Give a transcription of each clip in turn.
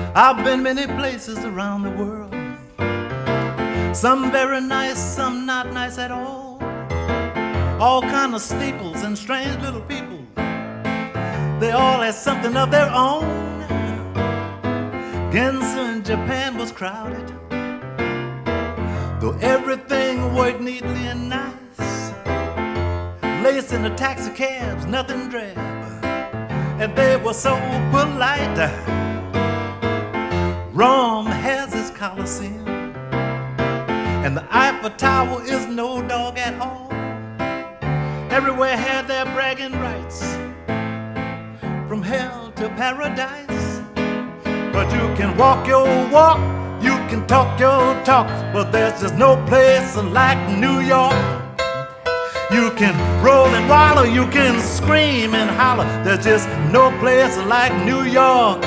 I've been many places around the world, some very nice, some not nice at all. All kind of staples and strange little people, they all had something of their own. Ginza in Japan was crowded, though everything worked neatly and nice. Lace in the taxi cabs, nothing drab, and they were so polite. Rome has its Colosseum, and the Eiffel Tower is no dog at all. Everywhere had their bragging rights, from hell to paradise. But you can walk your walk, you can talk your talk, but there's just no place like New York. You can roll and wallow, you can scream and holler, there's just no place like New York.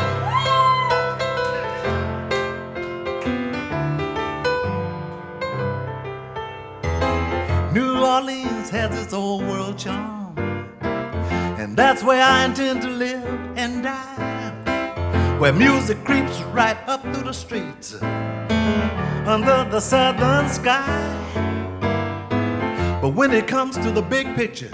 New Orleans has its old world charm, and that's where I intend to live and die, where music creeps right up through the streets under the southern sky. But when it comes to the big picture,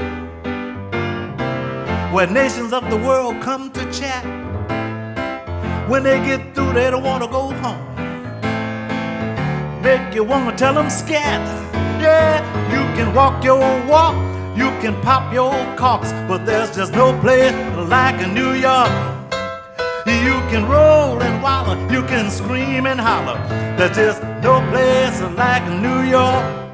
where nations of the world come to chat, when they get through they don't want to go home, make you want to tell them scat. Yeah, you can walk your walk, you can pop your corks, but there's just no place like New York. You can roll and wallow, you can scream and holler, there's just no place like New York.